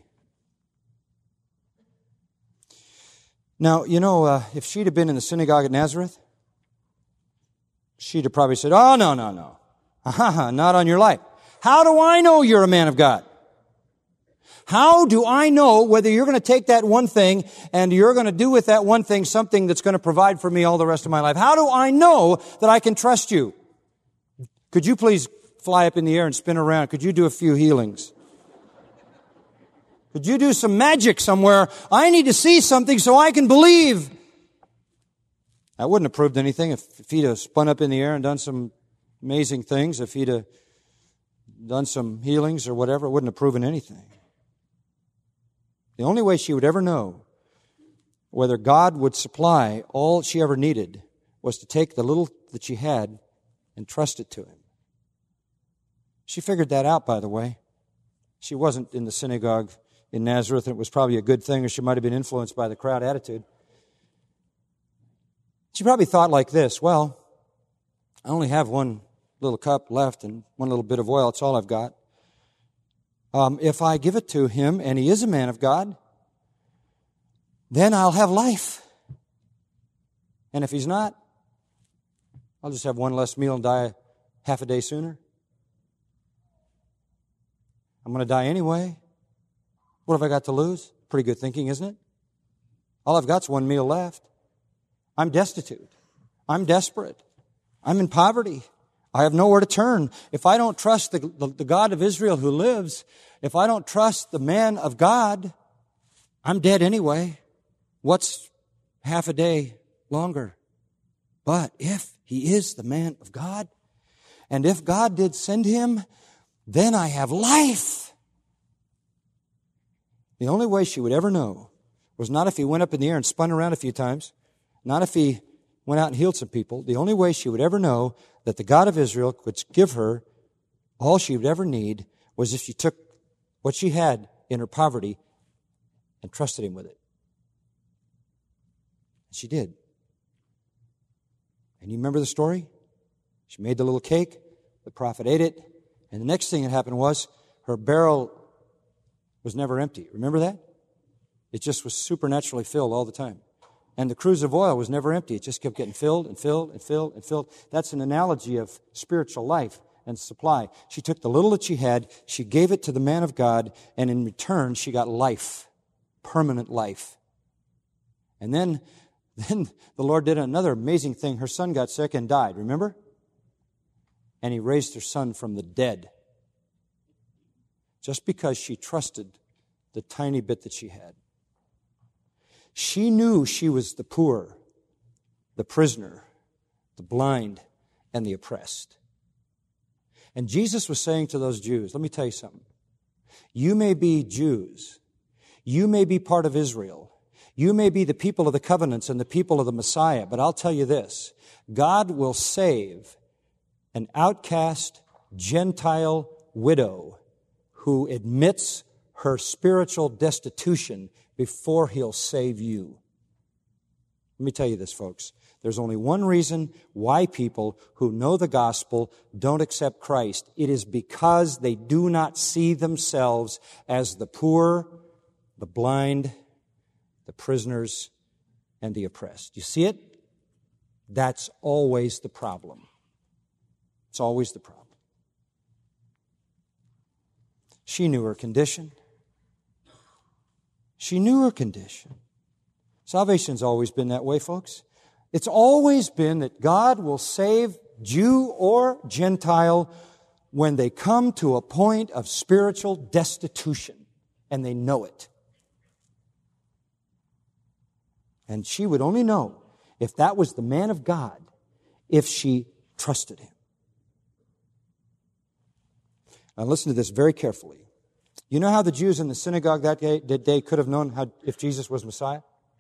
Now, you know, uh, if she'd have been in the synagogue at Nazareth, she'd have probably said, oh, no, no, no. Not on your life. How do I know you're a man of God? How do I know whether you're going to take that one thing and you're going to do with that one thing something that's going to provide for me all the rest of my life? How do I know that I can trust you? Could you please fly up in the air and spin around? Could you do a few healings? Could you do some magic somewhere? I need to see something so I can believe. I wouldn't have proved anything if, if he'd have spun up in the air and done some amazing things. If he'd have done some healings or whatever, it wouldn't have proven anything. The only way she would ever know whether God would supply all she ever needed was to take the little that she had and trust it to Him. She figured that out, by the way. She wasn't in the synagogue in Nazareth, and it was probably a good thing, or she might have been influenced by the crowd attitude. She probably thought like this, well, I only have one little cup left and one little bit of oil. It's all I've got. Um, if I give it to him, and he is a man of God, then I'll have life. And if he's not, I'll just have one less meal and die half a day sooner. I'm going to die anyway. What have I got to lose? Pretty good thinking, isn't it? All I've got's one meal left. I'm destitute. I'm desperate. I'm in poverty. I have nowhere to turn. If I don't trust the, the, the God of Israel who lives, if I don't trust the man of God, I'm dead anyway. What's half a day longer? But if he is the man of God, and if God did send him, then I have life. The only way she would ever know was not if he went up in the air and spun around a few times, not if he went out and healed some people. The only way she would ever know that the God of Israel could give her all she would ever need was if she took what she had in her poverty and trusted him with it. She did. And you remember the story? She made the little cake. The prophet ate it. And the next thing that happened was her barrel was never empty. Remember that? It just was supernaturally filled all the time. And the cruse of oil was never empty. It just kept getting filled and filled and filled and filled. That's an analogy of spiritual life and supply. She took the little that she had, she gave it to the man of God, and in return she got life, permanent life. And then, then the Lord did another amazing thing. Her son got sick and died, remember? And he raised her son from the dead. Just because she trusted the tiny bit that she had. She knew she was the poor, the prisoner, the blind, and the oppressed. And Jesus was saying to those Jews, let me tell you something. You may be Jews. You may be part of Israel. You may be the people of the covenants and the people of the Messiah, but I'll tell you this, God will save an outcast Gentile widow who admits her spiritual destitution before He'll save you. Let me tell you this, folks. There's only one reason why people who know the gospel don't accept Christ. It is because they do not see themselves as the poor, the blind, the prisoners, and the oppressed. You see it? That's always the problem. It's always the problem. She knew her condition. She knew her condition. Salvation's always been that way, folks. It's always been that God will save Jew or Gentile when they come to a point of spiritual destitution, and they know it. And she would only know if that was the man of God, if she trusted Him. Now listen to this very carefully. You know how the Jews in the synagogue that day, that day could have known how, if Jesus was Messiah?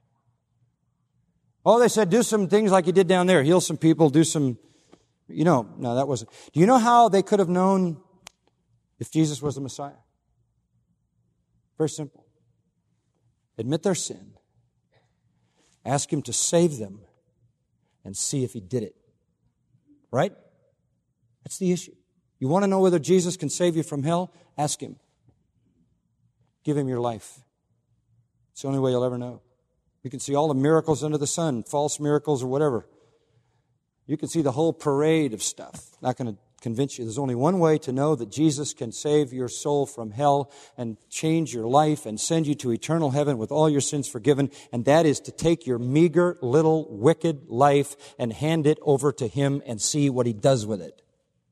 Oh, they said, do some things like you did down there. Heal some people, do some, you know, no, that wasn't. Do you know how they could have known if Jesus was the Messiah? Very simple. Admit their sin. Ask Him to save them and see if He did it. Right? That's the issue. You want to know whether Jesus can save you from hell? Ask Him. Give Him your life. It's the only way you'll ever know. You can see all the miracles under the sun, false miracles or whatever. You can see the whole parade of stuff. Not going to convince you. There's only one way to know that Jesus can save your soul from hell and change your life and send you to eternal heaven with all your sins forgiven, and that is to take your meager, little, wicked life and hand it over to Him and see what He does with it.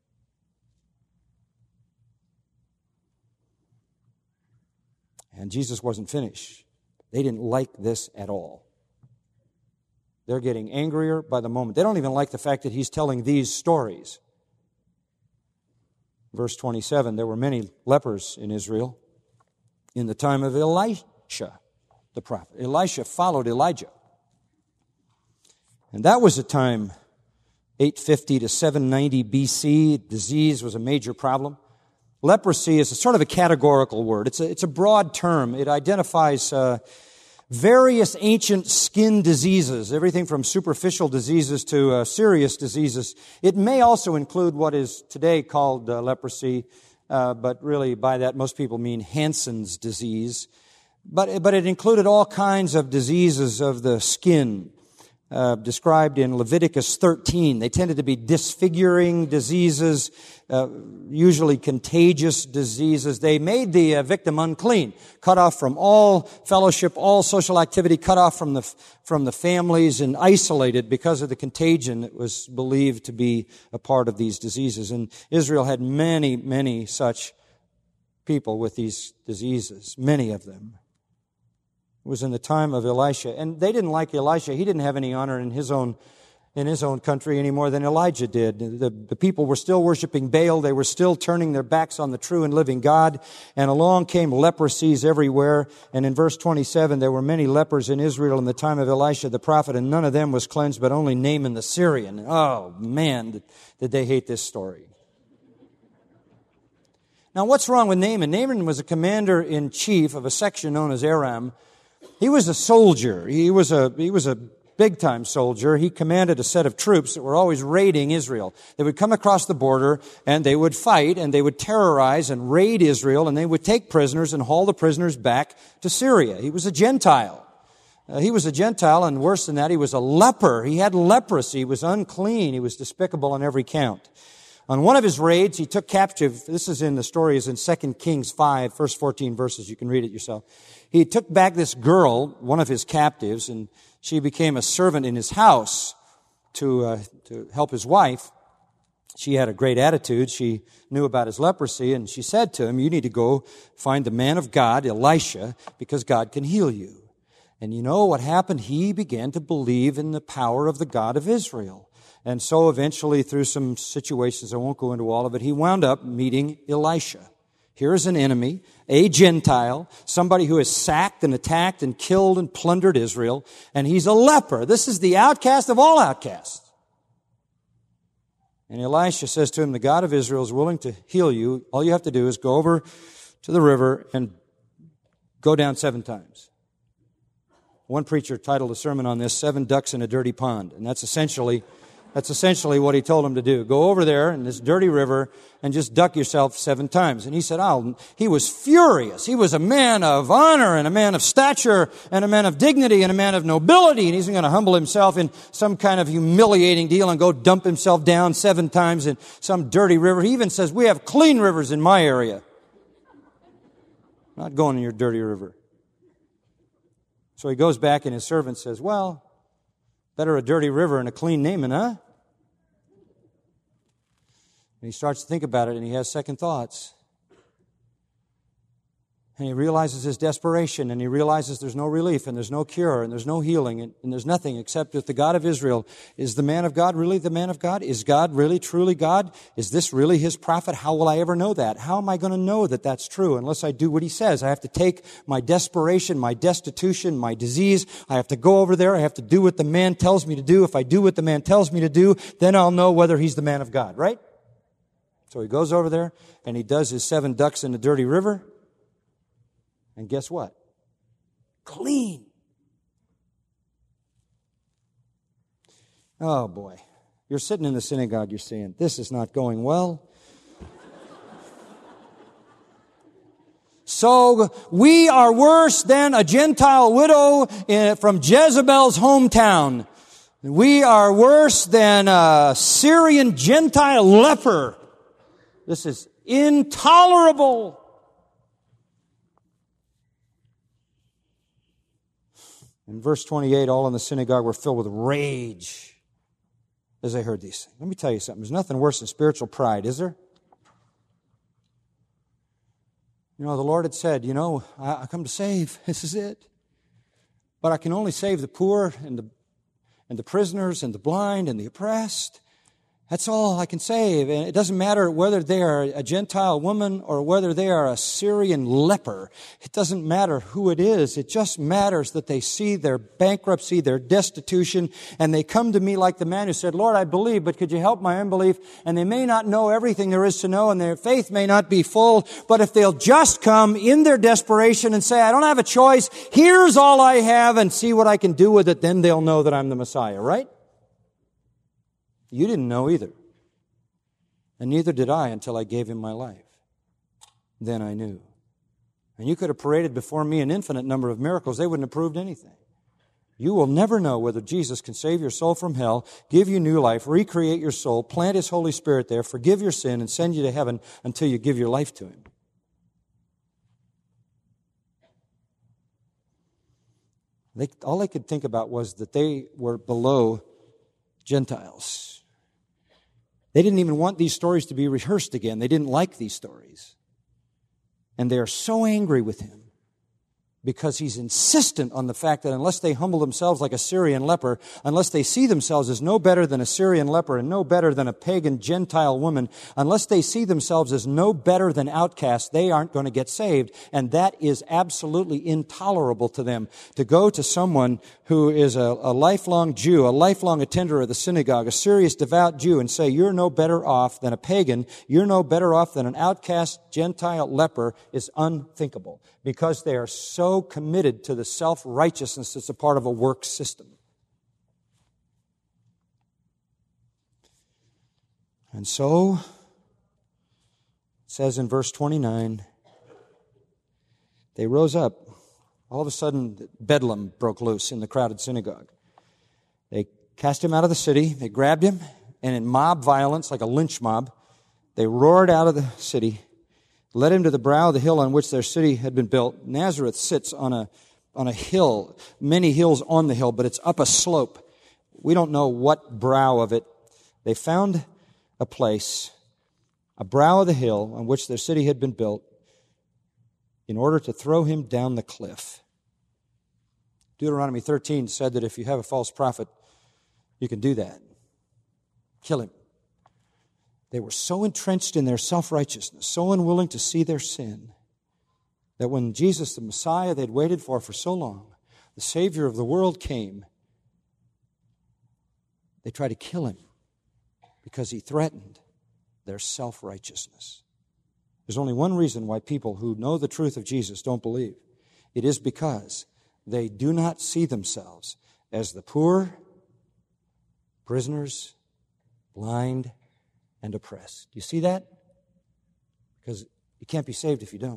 And Jesus wasn't finished. They didn't like this at all. They're getting angrier by the moment. They don't even like the fact that He's telling these stories. Verse twenty-seven, there were many lepers in Israel in the time of Elisha, the prophet. Elisha followed Elijah. And that was a time, eight fifty to seven ninety B C. Disease was a major problem. Leprosy is a sort of a categorical word. It's a, it's a broad term. It identifies uh, various ancient skin diseases, everything from superficial diseases to uh, serious diseases. It may also include what is today called uh, leprosy, uh, but really by that most people mean Hansen's disease. But, but it included all kinds of diseases of the skin, Uh, described in Leviticus thirteen. They tended to be disfiguring diseases, uh, usually contagious diseases. They made the uh, victim unclean, cut off from all fellowship, all social activity, cut off from the from the families, and isolated because of the contagion that was believed to be a part of these diseases. And Israel had many, many such people with these diseases, many of them. It was in the time of Elisha. And they didn't like Elisha. He didn't have any honor in his own in his own country any more than Elijah did. The, the people were still worshiping Baal. They were still turning their backs on the true and living God. And along came leprosies everywhere. And in verse twenty-seven, there were many lepers in Israel in the time of Elisha the prophet, and none of them was cleansed, but only Naaman the Syrian. Oh, man, did, did they hate this story. Now, what's wrong with Naaman? Naaman was a commander-in-chief of a section known as Aram. He was a soldier. He was a, he was a big-time soldier. He commanded a set of troops that were always raiding Israel. They would come across the border, and they would fight, and they would terrorize and raid Israel, and they would take prisoners and haul the prisoners back to Syria. He was a Gentile. Uh, he was a Gentile, and worse than that, he was a leper. He had leprosy. He was unclean. He was despicable on every count. On one of his raids, he took captive, this is in the story, is in Second Kings five, first fourteen verses. You can read it yourself. He took back this girl, one of his captives, and she became a servant in his house to uh, to help his wife. She had a great attitude. She knew about his leprosy, and she said to him, you need to go find the man of God, Elisha, because God can heal you. And you know what happened? He began to believe in the power of the God of Israel. And so eventually, through some situations, I won't go into all of it, he wound up meeting Elisha. Here's an enemy, a Gentile, somebody who has sacked and attacked and killed and plundered Israel, and he's a leper. This is the outcast of all outcasts. And Elisha says to him, the God of Israel is willing to heal you. All you have to do is go over to the river and go down seven times. One preacher titled a sermon on this, Seven Ducks in a Dirty Pond. And that's essentially, that's essentially what he told him to do. Go over there in this dirty river and just duck yourself seven times. And he said, oh, he was furious. He was a man of honor and a man of stature and a man of dignity and a man of nobility. And he's going to humble himself in some kind of humiliating deal and go dump himself down seven times in some dirty river. He even says, we have clean rivers in my area. I'm not going in your dirty river. So he goes back and his servant says, well, better a dirty river and a clean Naaman, huh? And he starts to think about it and he has second thoughts. And he realizes his desperation, and he realizes there's no relief, and there's no cure, and there's no healing, and, and there's nothing except that the God of Israel. Is the man of God really the man of God? Is God really truly God? Is this really His prophet? How will I ever know that? How am I going to know that that's true unless I do what He says? I have to take my desperation, my destitution, my disease. I have to go over there. I have to do what the man tells me to do. If I do what the man tells me to do, then I'll know whether he's the man of God, right? So he goes over there, and he does his seven ducks in the dirty river. And guess what? Clean. Oh boy. You're sitting in the synagogue, you're saying, this is not going well. So we are worse than a Gentile widow in, from Jezebel's hometown. We are worse than a Syrian Gentile leper. This is intolerable. In verse twenty-eight, all in the synagogue were filled with rage as they heard these things. Let me tell you something. There's nothing worse than spiritual pride, is there? You know, the Lord had said, you know, I, I come to save. This is it. But I can only save the poor and the, and the prisoners and the blind and the oppressed. That's all I can save. And it doesn't matter whether they are a Gentile woman or whether they are a Syrian leper. It doesn't matter who it is. It just matters that they see their bankruptcy, their destitution, and they come to me like the man who said, Lord, I believe, but could you help my unbelief? And they may not know everything there is to know, and their faith may not be full, but if they'll just come in their desperation and say, I don't have a choice, here's all I have, and see what I can do with it, then they'll know that I'm the Messiah, right? You didn't know either. And neither did I until I gave Him my life. Then I knew. And you could have paraded before me an infinite number of miracles. They wouldn't have proved anything. You will never know whether Jesus can save your soul from hell, give you new life, recreate your soul, plant His Holy Spirit there, forgive your sin, and send you to heaven until you give your life to Him. They, all they could think about was that they were below Gentiles. They didn't even want these stories to be rehearsed again. They didn't like these stories. And they are so angry with Him because He's insistent on the fact that unless they humble themselves like a Syrian leper, unless they see themselves as no better than a Syrian leper and no better than a pagan Gentile woman, unless they see themselves as no better than outcasts, they aren't going to get saved. And that is absolutely intolerable to them. To go to someone who is a, a lifelong Jew, a lifelong attender of the synagogue, a serious devout Jew, and say, you're no better off than a pagan, you're no better off than an outcast Gentile leper, is unthinkable. Because they are so committed to the self-righteousness that's a part of a work system. And so, it says in verse twenty-nine, they rose up. All of a sudden, bedlam broke loose in the crowded synagogue. They cast Him out of the city. They grabbed Him, and in mob violence, like a lynch mob, they roared out of the city, led Him to the brow of the hill on which their city had been built. Nazareth sits on a on a hill, many hills on the hill, but it's up a slope. We don't know what brow of it. They found a place, a brow of the hill on which their city had been built, in order to throw Him down the cliff. Deuteronomy thirteen said that if you have a false prophet, you can do that. Kill him. They were so entrenched in their self-righteousness, so unwilling to see their sin, that when Jesus, the Messiah they'd waited for for so long, the Savior of the world came, they tried to kill him because he threatened their self-righteousness. There's only one reason why people who know the truth of Jesus don't believe. It is because they do not see themselves as the poor, prisoners, blind, and oppressed. Do you see that? Because you can't be saved if you don't.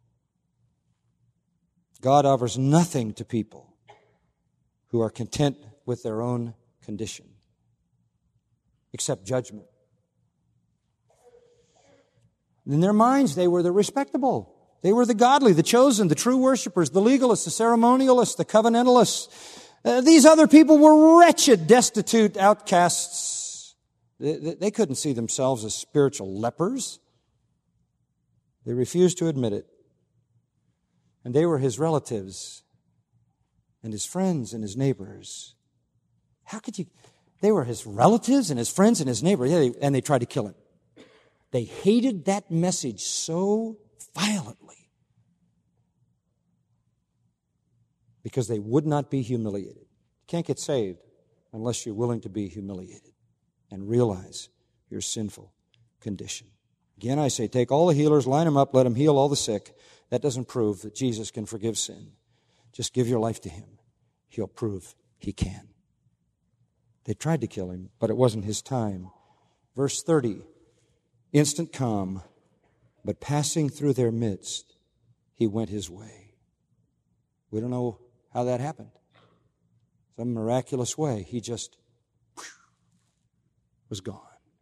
God offers nothing to people who are content with their own condition, except judgment. In their minds, they were the respectable. They were the godly, the chosen, the true worshipers, the legalists, the ceremonialists, the covenantalists. Uh, these other people were wretched, destitute outcasts. They, they couldn't see themselves as spiritual lepers. They refused to admit it. And they were his relatives and his friends and his neighbors. How could you? They were his relatives and his friends and his neighbors, yeah, they, and they tried to kill him. They hated that message so violently because they would not be humiliated. You can't get saved unless you're willing to be humiliated and realize your sinful condition. Again, I say, take all the healers, line them up, let them heal all the sick. That doesn't prove that Jesus can forgive sin. Just give your life to him. He'll prove he can. They tried to kill him, but it wasn't his time. Verse thirty, instant calm, but passing through their midst, he went his way. We don't know how that happened. Some miraculous way, he just whew, was gone.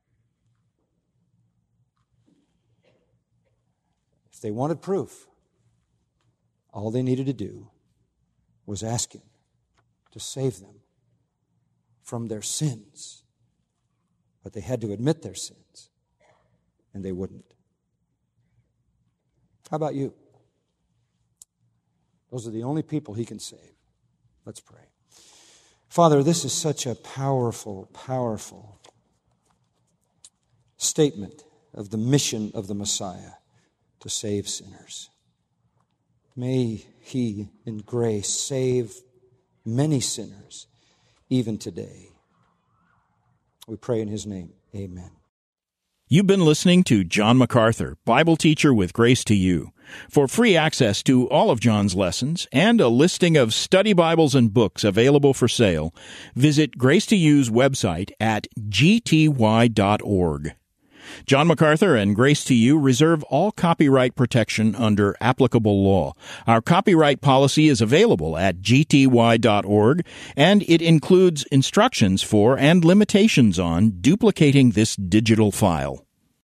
If they wanted proof, all they needed to do was ask him to save them from their sins. But they had to admit their sins, and they wouldn't. How about you? Those are the only people he can save. Let's pray. Father, this is such a powerful, powerful statement of the mission of the Messiah to save sinners. May he, in grace, save many sinners, even today. We pray in his name. Amen. You've been listening to John MacArthur, Bible teacher with Grace to You. For free access to all of John's lessons and a listing of study Bibles and books available for sale, visit Grace to You's website at g t y dot org. John MacArthur and Grace to You reserve all copyright protection under applicable law. Our copyright policy is available at g t y dot org, and it includes instructions for and limitations on duplicating this digital file.